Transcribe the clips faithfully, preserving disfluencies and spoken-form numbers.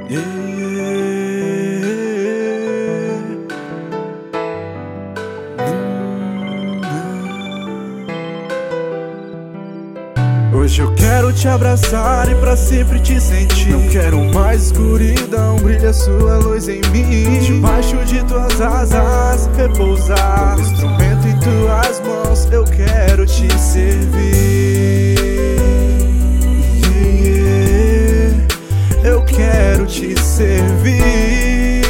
Hoje eu quero te abraçar e pra sempre te sentir. Não quero mais escuridão, brilha sua luz em mim. Debaixo de tuas asas repousar, como instrumento em tuas mãos eu quero te servir. Yeah, eu quero te servir.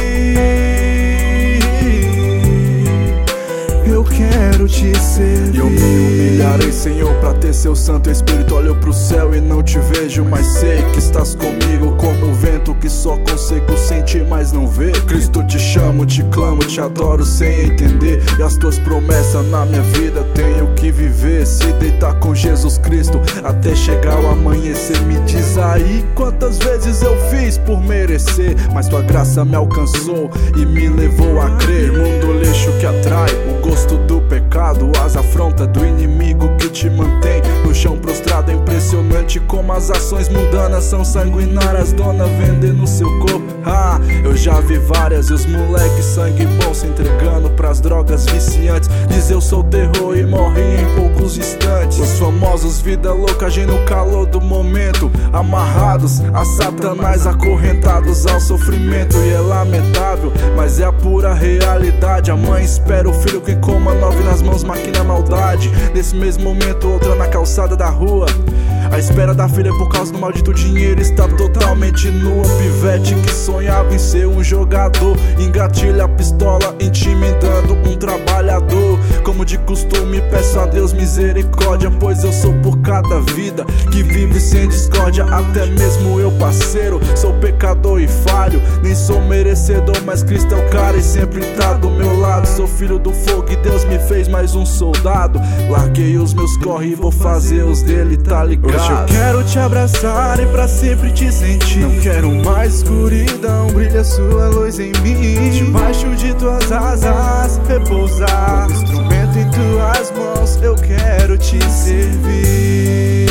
Eu quero te servir. Eu me humilharei, Senhor, pra ter seu Santo Espírito. Olho pro céu e não te vejo, mas sei que estás comigo, como o vento que só consigo sentir, mas não ver. Cristo, te chamo, te clamo, te adoro sem entender. E as tuas promessas na minha vida tenho que viver. Se deitar com Jesus Cristo até chegar o amanhecer. Me diz aí quantas vezes eu fiz por merecer, mas tua graça me alcançou e me levou a crer. Mundo lixo que atrai o gosto do pecado, as afrontas do inimigo que te mantém no chão prostrado. É impressionante como as ações mundanas são sanguinárias, dona vendendo seu corpo. Ah, eu já vi várias, e os moleques sangue bom se entregando pras drogas viciantes. Diz eu sou terror e morre em poucos instantes. Os famosos vida louca agindo no calor do momento, amarrados a Satanás, acorrentados ao sofrimento. E é lamentável, mas é a pura realidade. A mãe espera o filho que coma nove nas mãos, maquina maldade. Nesse mesmo momento outra na calçada da rua, a espera da filha por causa do maldito dinheiro está totalmente nua. Pivete que sonhava em ser um jogador engatilha a pistola intimidando um trabalhador. Como de costume peço a Deus misericórdia, pois eu sou por cada vida que vive sem discórdia. Até mesmo eu, parceiro, sou pecador e falho. Nem sou merecedor, mas Cristo é o cara e sempre tá do meu lado. Sou filho do fogo e Deus me fez mais um soldado. Larguei os meus corre e vou fazer os dele, tá ligado? Hoje eu quero te abraçar e pra sempre te sentir. Não quero mais escuridão, brilha sua luz em mim. Debaixo de tuas asas repousar, como instrumento em tuas mãos eu quero te servir.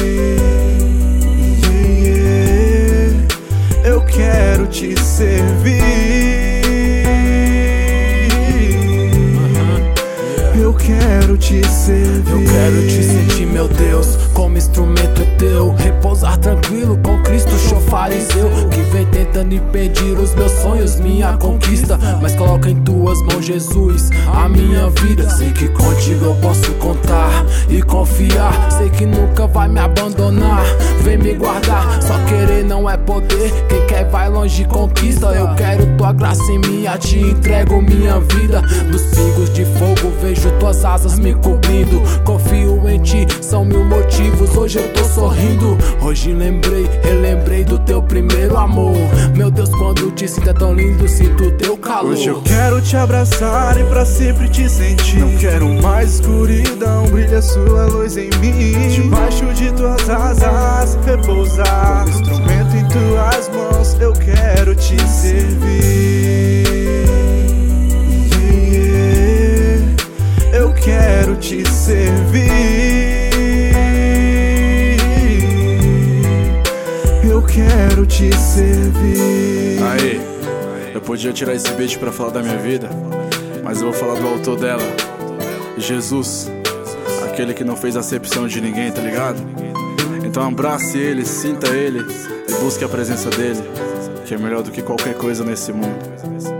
Yeah, eu quero te servir. Eu quero te servir. Eu quero te sentir, meu Deus, como instrumento é teu. Repousar tranquilo com Cristo, show fariseu, que vem tentando impedir os meus sonhos, minha conquista. Mas coloca em tuas mãos, Jesus, a minha vida. Sei que contigo eu posso contar e confiar. Sei que nunca vai me abandonar, vem me guardar. Só querer não é poder, quem quer vai longe e conquista. Eu quero tua graça em mim, a te entrego minha vida. Dos pingos de fogo vejo tuas asas me cobrindo. Confio em ti, são mil motivos, hoje eu tô sorrindo. Hoje lembrei, relembrei do teu primeiro amor. Meu Deus, quando te sinto é tão lindo, sinto teu calor. Hoje eu quero te abraçar e pra sempre te sentir. Não quero mais escuridão, brilha sua luz em mim. Debaixo de tuas asas repousar, como instrumento em tuas mãos eu quero te servir. Yeah, eu quero te servir. Eu quero te servir. Aí, eu podia tirar esse beat pra falar da minha vida, mas eu vou falar do autor dela, Jesus, aquele que não fez acepção de ninguém, tá ligado? Então abrace ele, sinta ele e busque a presença dele, que é melhor do que qualquer coisa nesse mundo.